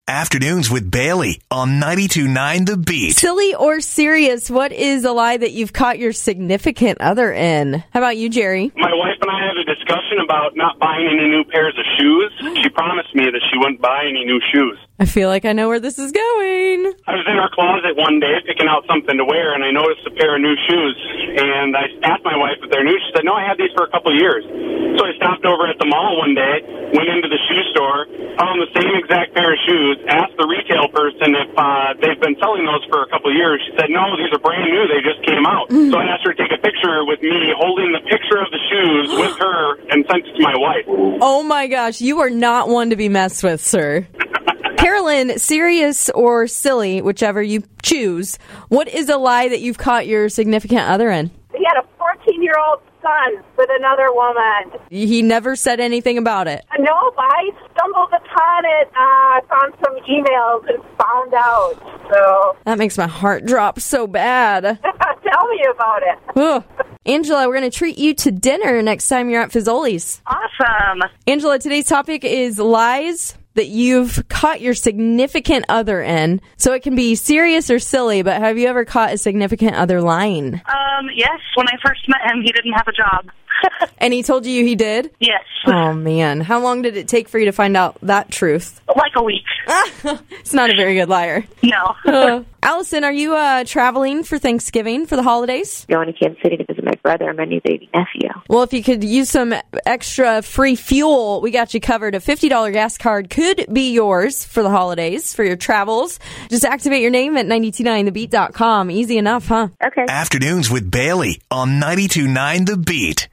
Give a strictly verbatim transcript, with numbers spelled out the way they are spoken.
Afternoons with Bailey on ninety-two point nine The Beat. Silly or serious, what is a lie that you've caught your significant other in? How about you, Jerry? My wife and I had a discussion about not buying any new pairs of shoes. She promised me that she wouldn't buy any new shoes. I feel like I know where this is going. I was in her closet one day picking out something to wear, and I noticed a pair of new shoes. And I asked my wife if they're new. She said, no, I had these for a couple of years. So I stopped over at the mall one day, went into the shoe store, found the same exact pair of shoes, asked the retail person if uh, they've been selling those for a couple of years. She said, no, these are brand new. They just came out. So I asked her to take a picture with me holding the picture of the shoes with her and sent it to my wife. Oh, my gosh. You are not one to be messed with, sir. Carolyn, serious or silly, whichever you choose, what is a lie that you've caught your significant other in? He had a fourteen-year-old son with another woman. He never said anything about it. No, I stumbled upon it, uh, found some emails and found out. So That makes my heart drop so bad. tell me about it. Ugh. Angela, we're going to treat you to dinner next time you're at Fazoli's. Awesome. Angela, today's topic is lies that you've caught your significant other in. So it can be serious or silly, but have you ever caught a significant other lying? Um, yes, when I first met him, he didn't have a job. And he told you he did? Yes. Oh, man. How long did it take for you to find out that truth? Like a week. It's not a very good liar. No. uh, Allison, are you uh, traveling for Thanksgiving for the holidays? Going to Kansas City to visit my brother and my new baby nephew. Well, if you could use some extra free fuel, we got you covered. A fifty dollars gas card could be yours for the holidays, for your travels. Just activate your name at nine two nine the beat dot com. Easy enough, huh? Okay. Afternoons with Bailey on ninety-two point nine The Beat.